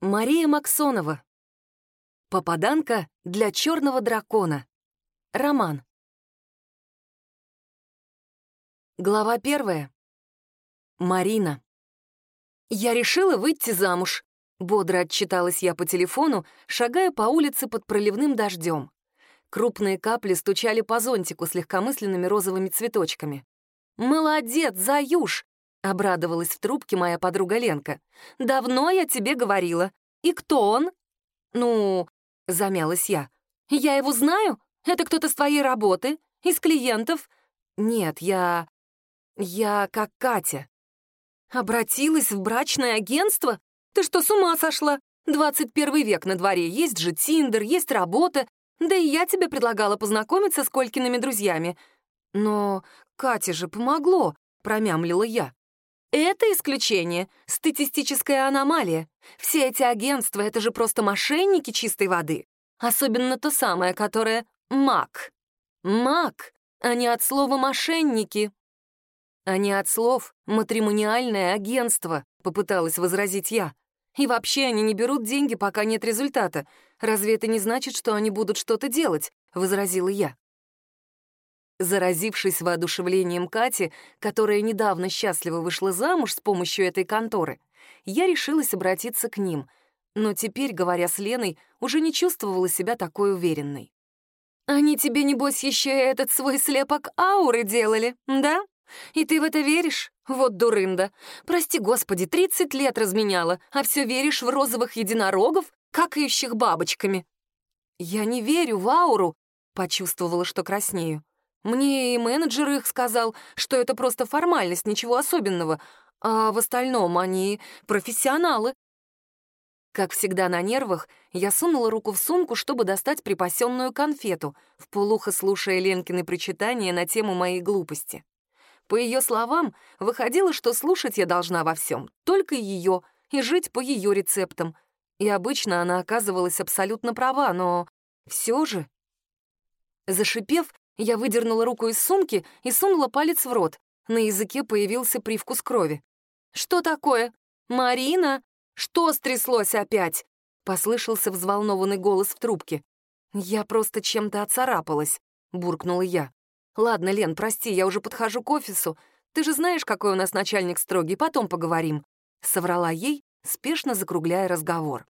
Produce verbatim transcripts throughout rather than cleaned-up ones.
Мария Максонова. Попаданка для черного дракона. Роман. Глава первая. Марина. «Я решила выйти замуж», — бодро отчиталась я по телефону, шагая по улице под проливным дождем. Крупные капли стучали по зонтику с легкомысленными розовыми цветочками. «Молодец, Заюш!» — обрадовалась в трубке моя подруга Ленка. «Давно я тебе говорила. И кто он?» «Ну...» — замялась я. «Я его знаю? Это кто-то с твоей работы? Из клиентов?» «Нет, я... я как Катя». «Обратилась в брачное агентство? Ты что, с ума сошла? двадцать первый век на дворе, есть же Тиндер, есть работа. Да и я тебе предлагала познакомиться с Колькиными друзьями». «Но Кате же помогло», — промямлила я. «Это исключение, статистическая аномалия. Все эти агентства — это же просто мошенники чистой воды. Особенно то самое, которое «маг». «Маг», а не от слова «мошенники». «А не от слов «матримониальное агентство», — попыталась возразить я. «И вообще они не берут деньги, пока нет результата. Разве это не значит, что они будут что-то делать?» — возразила я. Заразившись воодушевлением Кати, которая недавно счастливо вышла замуж с помощью этой конторы, я решилась обратиться к ним, но теперь, говоря с Леной, уже не чувствовала себя такой уверенной. «Они тебе, небось, еще и этот свой слепок ауры делали, да? И ты в это веришь? Вот дурында. Прости, господи, тридцать лет разменяла, а все веришь в розовых единорогов, какающих бабочками». «Я не верю в ауру», — почувствовала, что краснею. «Мне и менеджер их сказал, что это просто формальность, ничего особенного, а в остальном они профессионалы». Как всегда на нервах, я сунула руку в сумку, чтобы достать припасенную конфету, вполухо слушая Ленкины причитания на тему моей глупости. По ее словам, выходило, что слушать я должна во всем, только ее, и жить по ее рецептам. И обычно она оказывалась абсолютно права, но все же... Зашипев, я выдернула руку из сумки и сунула палец в рот. На языке появился привкус крови. «Что такое? Марина? Что стряслось опять?» — послышался взволнованный голос в трубке. «Я просто чем-то оцарапалась», — буркнула я. «Ладно, Лен, прости, я уже подхожу к офису. Ты же знаешь, какой у нас начальник строгий, потом поговорим», — соврала ей, спешно закругляя разговор.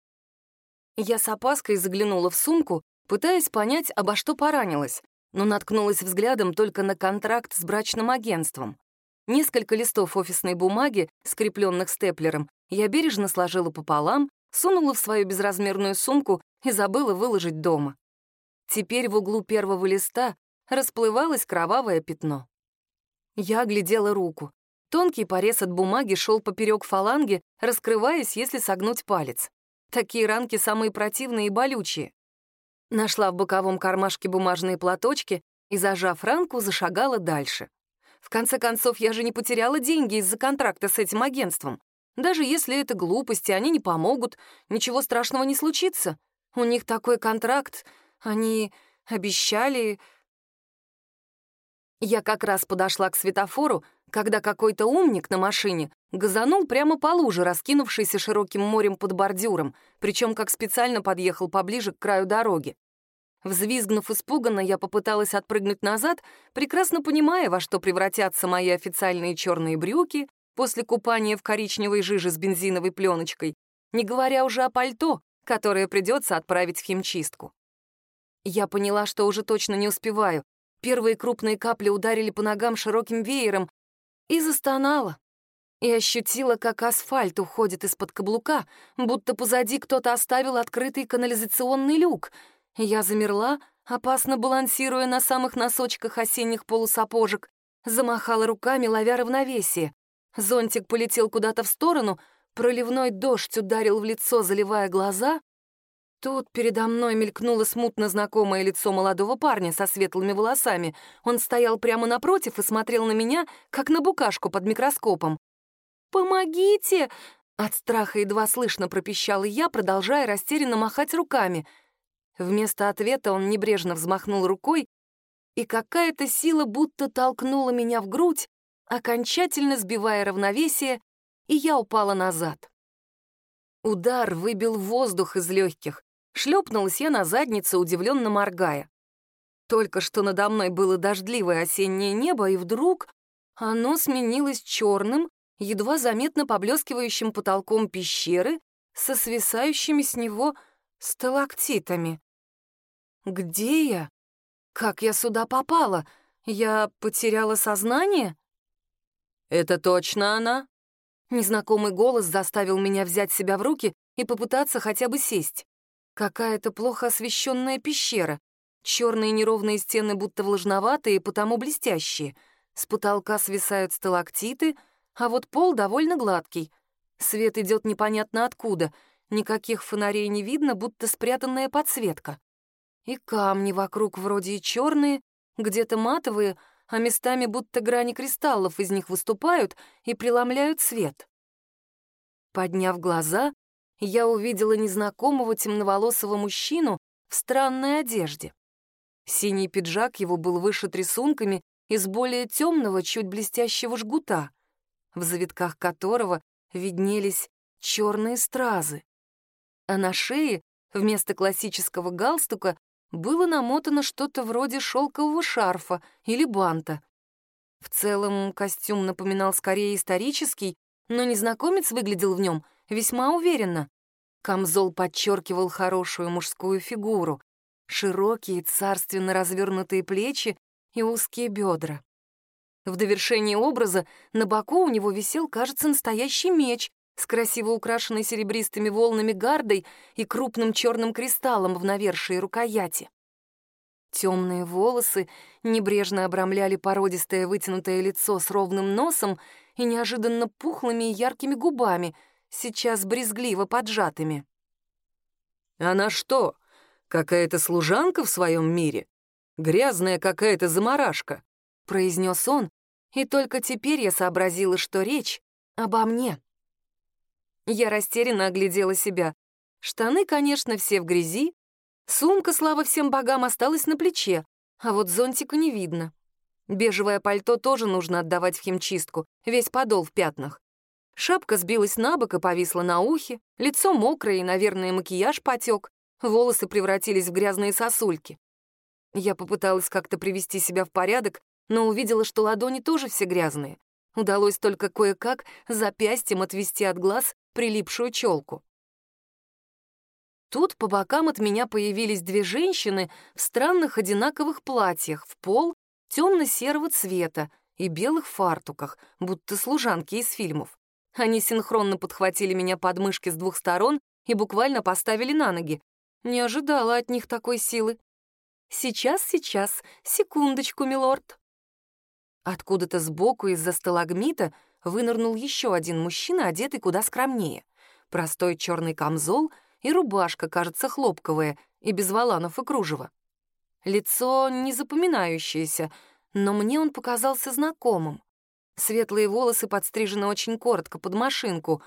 Я с опаской заглянула в сумку, пытаясь понять, обо что поранилась, но наткнулась взглядом только на контракт с брачным агентством. Несколько листов офисной бумаги, скрепленных степлером, я бережно сложила пополам, сунула в свою безразмерную сумку и забыла выложить дома. Теперь в углу первого листа расплывалось кровавое пятно. Я оглядела руку. Тонкий порез от бумаги шел поперек фаланги, раскрываясь, если согнуть палец. Такие ранки самые противные и болючие. Нашла в боковом кармашке бумажные платочки и, зажав ранку, зашагала дальше. В конце концов, я же не потеряла деньги из-за контракта с этим агентством. Даже если это глупости, они не помогут, ничего страшного не случится. У них такой контракт, они обещали... Я как раз подошла к светофору, когда какой-то умник на машине газанул прямо по луже, раскинувшейся широким морем под бордюром, причем как специально подъехал поближе к краю дороги. Взвизгнув испуганно, я попыталась отпрыгнуть назад, прекрасно понимая, во что превратятся мои официальные черные брюки после купания в коричневой жиже с бензиновой пленочкой, не говоря уже о пальто, которое придется отправить в химчистку. Я поняла, что уже точно не успеваю. Первые крупные капли ударили по ногам широким веером, и застонала. И ощутила, как асфальт уходит из-под каблука, будто позади кто-то оставил открытый канализационный люк. Я замерла, опасно балансируя на самых носочках осенних полусапожек, замахала руками, ловя равновесие. Зонтик полетел куда-то в сторону, проливной дождь ударил в лицо, заливая глаза. Тут передо мной мелькнуло смутно знакомое лицо молодого парня со светлыми волосами. Он стоял прямо напротив и смотрел на меня, как на букашку под микроскопом. «Помогите!» — от страха едва слышно пропищала я, продолжая растерянно махать руками. Вместо ответа он небрежно взмахнул рукой, и какая-то сила будто толкнула меня в грудь, окончательно сбивая равновесие, и я упала назад. Удар выбил воздух из легких. Шлепнулась я на задницу, удивленно моргая. Только что надо мной было дождливое осеннее небо, и вдруг оно сменилось черным, едва заметно поблескивающим потолком пещеры со свисающими с него сталактитами. Где я? Как я сюда попала? Я потеряла сознание? Это точно она? Незнакомый голос заставил меня взять себя в руки и попытаться хотя бы сесть. Какая-то плохо освещенная пещера. Черные неровные стены будто влажноватые, потому блестящие. С потолка свисают сталактиты, а вот пол довольно гладкий. Свет идет непонятно откуда. Никаких фонарей не видно, будто спрятанная подсветка. И камни вокруг вроде и черные, где-то матовые, а местами будто грани кристаллов из них выступают и преломляют свет. Подняв глаза, я увидела незнакомого темноволосого мужчину в странной одежде. Синий пиджак его был вышит рисунками из более темного, чуть блестящего жгута, в завитках которого виднелись черные стразы. А на шее вместо классического галстука было намотано что-то вроде шелкового шарфа или банта. В целом костюм напоминал скорее исторический, но незнакомец выглядел в нем весьма уверенно. Камзол подчеркивал хорошую мужскую фигуру, широкие царственно развернутые плечи и узкие бедра. В довершение образа на боку у него висел, кажется, настоящий меч с красиво украшенной серебристыми волнами гардой и крупным черным кристаллом в навершии рукояти. Темные волосы небрежно обрамляли породистое вытянутое лицо с ровным носом и неожиданно пухлыми и яркими губами, сейчас брезгливо поджатыми. «Она что, какая-то служанка в своем мире? Грязная какая-то заморашка», — произнес он, и только теперь я сообразила, что речь обо мне. Я растерянно оглядела себя. Штаны, конечно, все в грязи, сумка, слава всем богам, осталась на плече, а вот зонтика не видно. Бежевое пальто тоже нужно отдавать в химчистку, весь подол в пятнах. Шапка сбилась на бок и повисла на ухе, лицо мокрое и, наверное, макияж потек, волосы превратились в грязные сосульки. Я попыталась как-то привести себя в порядок, но увидела, что ладони тоже все грязные. Удалось только кое-как запястьем отвести от глаз прилипшую челку. Тут по бокам от меня появились две женщины в странных одинаковых платьях в пол темно-серого цвета и белых фартуках, будто служанки из фильмов. Они синхронно подхватили меня под мышки с двух сторон и буквально поставили на ноги. Не ожидала от них такой силы. «Сейчас, сейчас, секундочку, милорд». Откуда-то сбоку из-за сталагмита вынырнул еще один мужчина, одетый куда скромнее. Простой черный камзол и рубашка, кажется, хлопковая, и без воланов и кружева. Лицо не запоминающееся, но мне он показался знакомым. Светлые волосы подстрижены очень коротко, под машинку.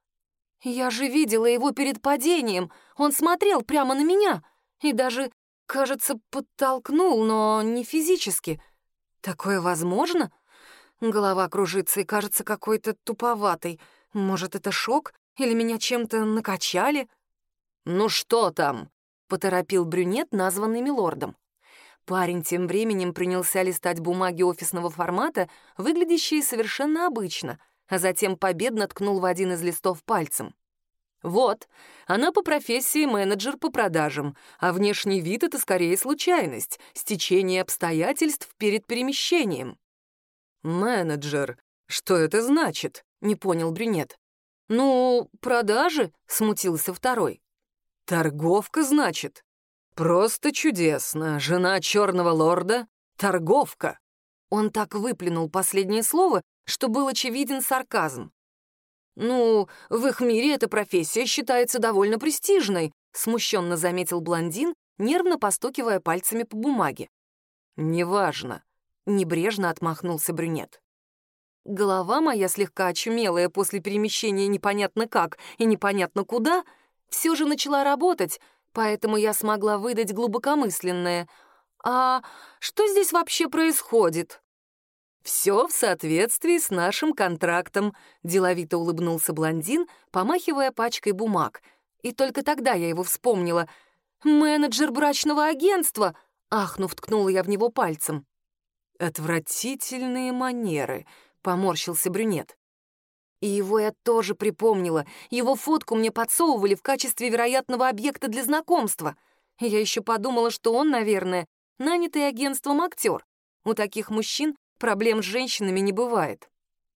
Я же видела его перед падением. Он смотрел прямо на меня и даже, кажется, подтолкнул, но не физически. Такое возможно? Голова кружится и кажется какой-то туповатой. Может, это шок? Или меня чем-то накачали? «Ну что там?» — поторопил брюнет, названный милордом. Парень тем временем принялся листать бумаги офисного формата, выглядящие совершенно обычно, а затем победно ткнул в один из листов пальцем. «Вот, она по профессии менеджер по продажам, а внешний вид — это скорее случайность, стечение обстоятельств перед перемещением». «Менеджер? Что это значит?» — не понял брюнет. «Ну, продажи», — смутился второй. «Торговка, значит? Просто чудесно. Жена черного лорда — торговка». Он так выплюнул последнее слово, что был очевиден сарказм. «Ну, в их мире эта профессия считается довольно престижной», — смущенно заметил блондин, нервно постукивая пальцами по бумаге. «Неважно», — небрежно отмахнулся брюнет. Голова моя, слегка очумелая после перемещения непонятно как и непонятно куда, все же начала работать, поэтому я смогла выдать глубокомысленное. «А что здесь вообще происходит?» «Все в соответствии с нашим контрактом», — деловито улыбнулся блондин, помахивая пачкой бумаг. И только тогда я его вспомнила. «Менеджер брачного агентства!» — ахнув, ткнула я в него пальцем. «Отвратительные манеры», — поморщился брюнет. И его я тоже припомнила. Его фотку мне подсовывали в качестве вероятного объекта для знакомства. Я еще подумала, что он, наверное, нанятый агентством актер. У таких мужчин проблем с женщинами не бывает.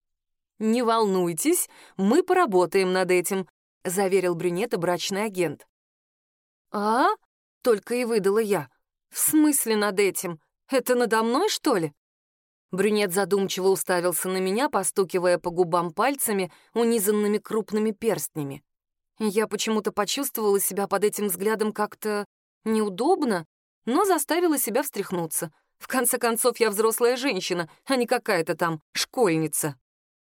«Не волнуйтесь, мы поработаем над этим», — заверил брюнета брачный агент. «А?» — только и выдала я. «В смысле над этим? Это надо мной, что ли?» Брюнет задумчиво уставился на меня, постукивая по губам пальцами, унизанными крупными перстнями. Я почему-то почувствовала себя под этим взглядом как-то неудобно, но заставила себя встряхнуться. В конце концов, я взрослая женщина, а не какая-то там школьница.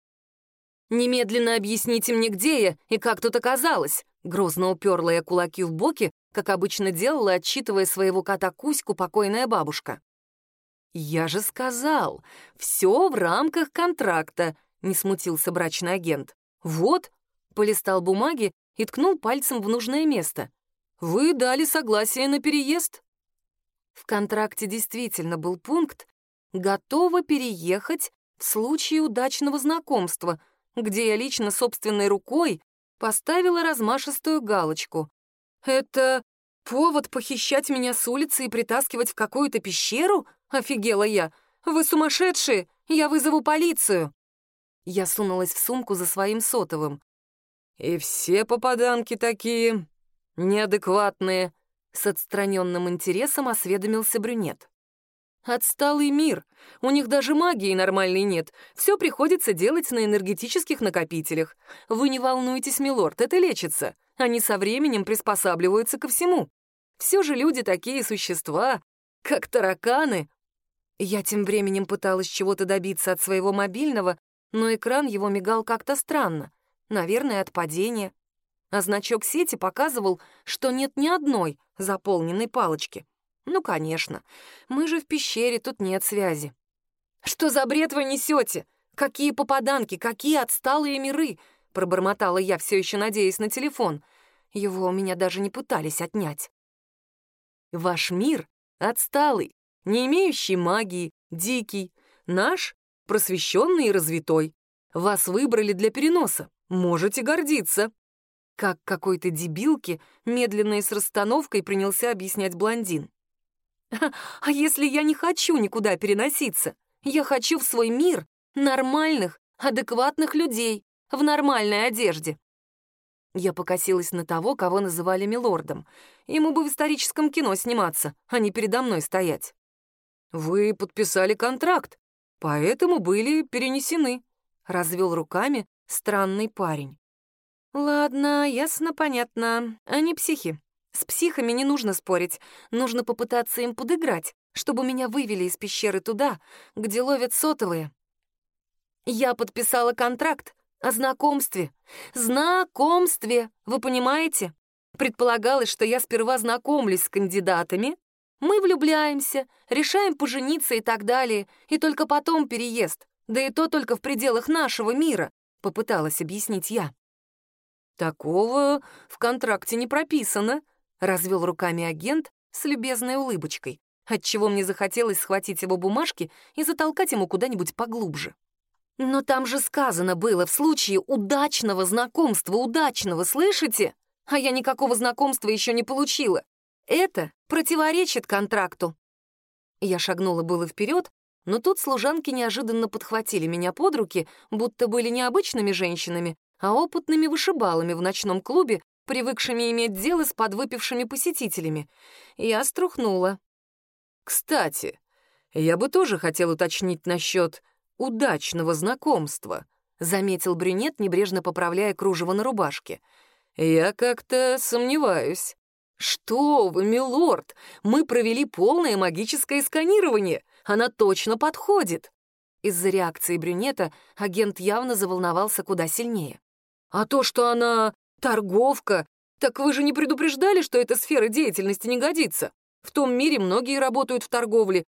«Немедленно объясните мне, где я и как тут оказалось!» Грозно уперла я кулаки в боки, как обычно делала, отчитывая своего кота Кузьку покойная бабушка. «Я же сказал, все в рамках контракта», — не смутился брачный агент. «Вот», — полистал бумаги и ткнул пальцем в нужное место. «Вы дали согласие на переезд». В контракте действительно был пункт «Готова переехать в случае удачного знакомства», где я лично собственной рукой поставила размашистую галочку. «Это повод похищать меня с улицы и притаскивать в какую-то пещеру?» — офигела я. «Вы сумасшедшие! Я вызову полицию!» Я сунулась в сумку за своим сотовым. «И все попаданки такие неадекватные», — с отстраненным интересом осведомился брюнет. «Отсталый мир. У них даже магии нормальной нет. Все приходится делать на энергетических накопителях. Вы не волнуйтесь, милорд, это лечится. Они со временем приспосабливаются ко всему. Все же люди такие существа, как тараканы». Я тем временем пыталась чего-то добиться от своего мобильного, но экран его мигал как-то странно. Наверное, от падения. А значок сети показывал, что нет ни одной заполненной палочки. Ну, конечно. Мы же в пещере, тут нет связи. «Что за бред вы несете? Какие попаданки, какие отсталые миры!» Пробормотала я, все еще надеясь на телефон. Его у меня даже не пытались отнять. «Ваш мир отсталый, не имеющий магии, дикий. Наш — просвещенный и развитой. Вас выбрали для переноса. Можете гордиться». Как какой-то дебилке медленно и с расстановкой принялся объяснять блондин. «А если я не хочу никуда переноситься? Я хочу в свой мир нормальных, адекватных людей в нормальной одежде». Я покосилась на того, кого называли милордом. Ему бы в историческом кино сниматься, а не передо мной стоять. «Вы подписали контракт, поэтому были перенесены», — развел руками странный парень. «Ладно, ясно, понятно. Они психи. С психами не нужно спорить, нужно попытаться им подыграть, чтобы меня вывели из пещеры туда, где ловят сотовые. Я подписала контракт о знакомстве. Знакомстве, вы понимаете? Предполагалось, что я сперва знакомлюсь с кандидатами, мы влюбляемся, решаем пожениться и так далее, и только потом переезд, да и то только в пределах нашего мира», — попыталась объяснить я. «Такого в контракте не прописано», — развел руками агент с любезной улыбочкой, отчего мне захотелось схватить его бумажки и затолкать ему куда-нибудь поглубже. «Но там же сказано было в случае удачного знакомства, удачного, слышите? А я никакого знакомства еще не получила. Это противоречит контракту». Я шагнула было вперед, но тут служанки неожиданно подхватили меня под руки, будто были не обычными женщинами, а опытными вышибалами в ночном клубе, привыкшими иметь дело с подвыпившими посетителями. Я струхнула. «Кстати, я бы тоже хотел уточнить насчет удачного знакомства», — заметил брюнет, небрежно поправляя кружево на рубашке. «Я как-то сомневаюсь». «Что вы, милорд, мы провели полное магическое сканирование. Она точно подходит». Из-за реакции брюнета агент явно заволновался куда сильнее. «А то, что она торговка, так вы же не предупреждали, что эта сфера деятельности не годится? В том мире многие работают в торговле,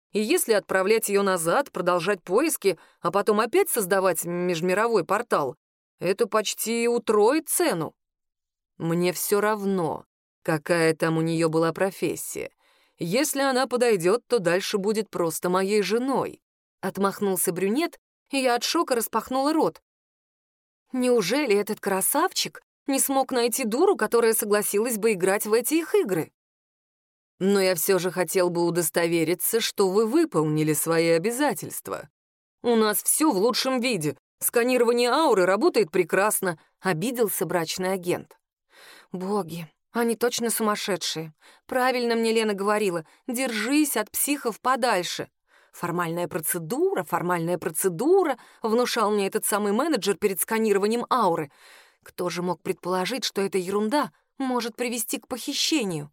И если отправлять ее назад, продолжать поиски, а потом опять создавать межмировой портал, это почти утроит цену. Мне все равно, какая там у нее была профессия. Если она подойдет, то дальше будет просто моей женой. Отмахнулся брюнет, и я от шока распахнула рот. Неужели этот красавчик не смог найти дуру, которая согласилась бы играть в эти их игры? Но я все же хотел бы удостовериться, что вы выполнили свои обязательства. У нас все в лучшем виде. Сканирование ауры работает прекрасно, обиделся брачный агент. Боги, они точно сумасшедшие. Правильно мне Лена говорила, держись от психов подальше. Формальная процедура, формальная процедура, внушал мне этот самый менеджер перед сканированием ауры. Кто же мог предположить, что эта ерунда может привести к похищению?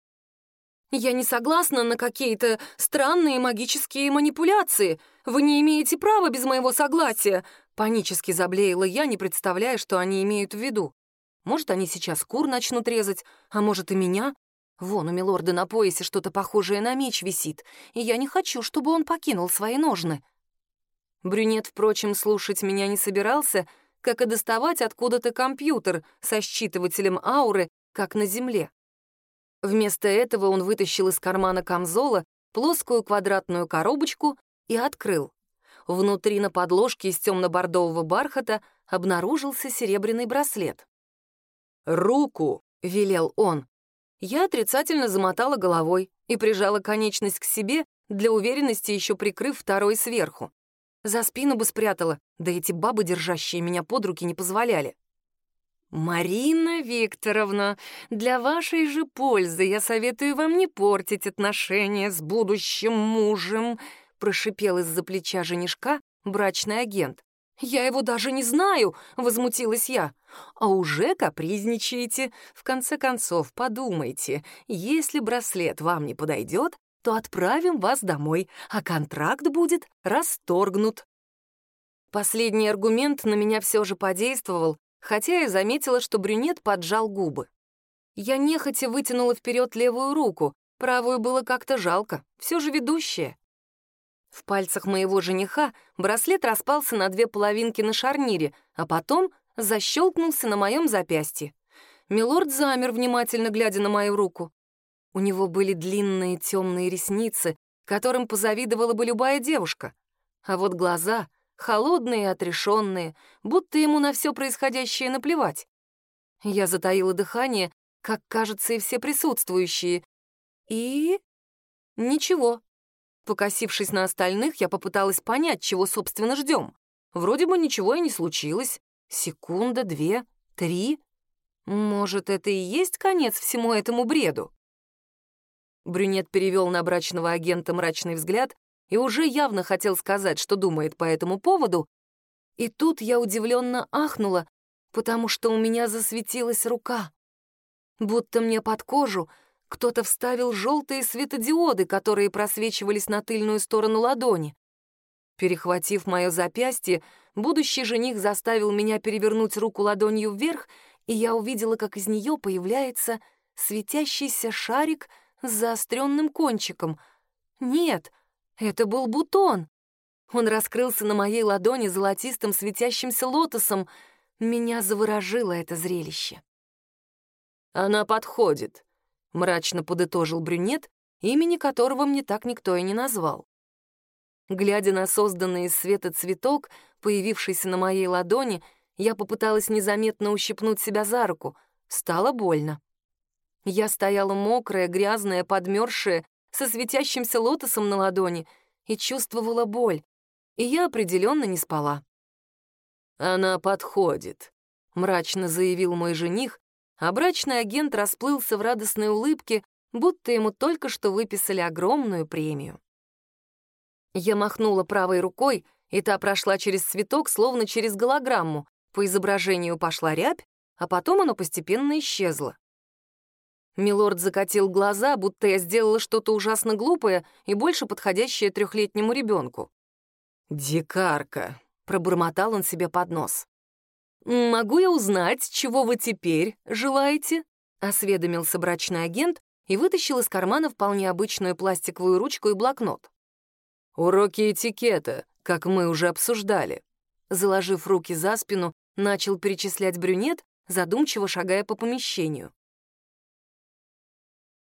Я не согласна на какие-то странные магические манипуляции. Вы не имеете права без моего согласия. Панически заблеяла я, не представляя, что они имеют в виду. Может, они сейчас кур начнут резать, а может и меня? Вон у милорда на поясе что-то похожее на меч висит, и я не хочу, чтобы он покинул свои ножны. Брюнет, впрочем, слушать меня не собирался, как и доставать откуда-то компьютер со считывателем ауры, как на земле. Вместо этого он вытащил из кармана камзола плоскую квадратную коробочку и открыл. Внутри на подложке из темно-бордового бархата обнаружился серебряный браслет. «Руку!» — велел он. Я отрицательно замотала головой и прижала конечность к себе, для уверенности еще прикрыв второй сверху. За спину бы спрятала, да эти бабы, держащие меня под руки, не позволяли. «Марина Викторовна, для вашей же пользы я советую вам не портить отношения с будущим мужем», прошипел из-за плеча женишка брачный агент. «Я его даже не знаю», — возмутилась я. «А уже капризничаете. В конце концов, подумайте, если браслет вам не подойдет, то отправим вас домой, а контракт будет расторгнут». Последний аргумент на меня все же подействовал, хотя я заметила, что брюнет поджал губы. Я нехотя вытянула вперед левую руку, правую было как-то жалко, все же ведущая. В пальцах моего жениха браслет распался на две половинки на шарнире, а потом защелкнулся на моем запястье. Милорд замер, внимательно глядя на мою руку. У него были длинные темные ресницы, которым позавидовала бы любая девушка. А вот глаза холодные и отрешенные, будто ему на все происходящее наплевать. Я затаила дыхание, как, кажется, и все присутствующие. И... ничего. Покосившись на остальных, я попыталась понять, чего, собственно, ждем. Вроде бы ничего и не случилось. Секунда, две, три. Может, это и есть конец всему этому бреду? Брюнет перевел на брачного агента мрачный взгляд и уже явно хотел сказать, что думает по этому поводу. И тут я удивленно ахнула, потому что у меня засветилась рука. Будто мне под кожу кто-то вставил желтые светодиоды, которые просвечивались на тыльную сторону ладони. Перехватив мое запястье, будущий жених заставил меня перевернуть руку ладонью вверх, и я увидела, как из нее появляется светящийся шарик с заостренным кончиком. Нет, это был бутон. Он раскрылся на моей ладони золотистым светящимся лотосом. Меня заворожило это зрелище. «Она подходит», — мрачно подытожил брюнет, имени которого мне так никто и не назвал. Глядя на созданный из света цветок, появившийся на моей ладони, я попыталась незаметно ущипнуть себя за руку. Стало больно. Я стояла мокрая, грязная, подмерзшая, со светящимся лотосом на ладони, и чувствовала боль, и я определенно не спала. «Она подходит», — мрачно заявил мой жених, а брачный агент расплылся в радостной улыбке, будто ему только что выписали огромную премию. Я махнула правой рукой, и та прошла через цветок, словно через голограмму. По изображению пошла рябь, а потом оно постепенно исчезло. Милорд закатил глаза, будто я сделала что-то ужасно глупое и больше подходящее трехлетнему ребенку. «Дикарка», — пробормотал он себе под нос. «Могу я узнать, чего вы теперь желаете?» — осведомился брачный агент и вытащил из кармана вполне обычную пластиковую ручку и блокнот. Уроки этикета, как мы уже обсуждали. Заложив руки за спину, начал перечислять брюнет, задумчиво шагая по помещению.